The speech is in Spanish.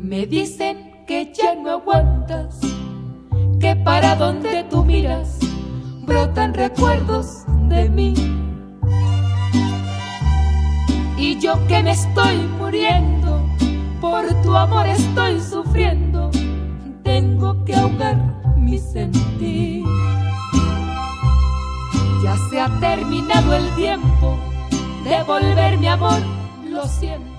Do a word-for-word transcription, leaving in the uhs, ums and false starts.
Me dicen que ya no aguantas, que para donde tú miras brotan recuerdos de mí. Y yo que me estoy muriendo, por tu amor estoy sufriendo, tengo que ahogar mi sentir. Ya se ha terminado el tiempo de volver mi amor, lo siento.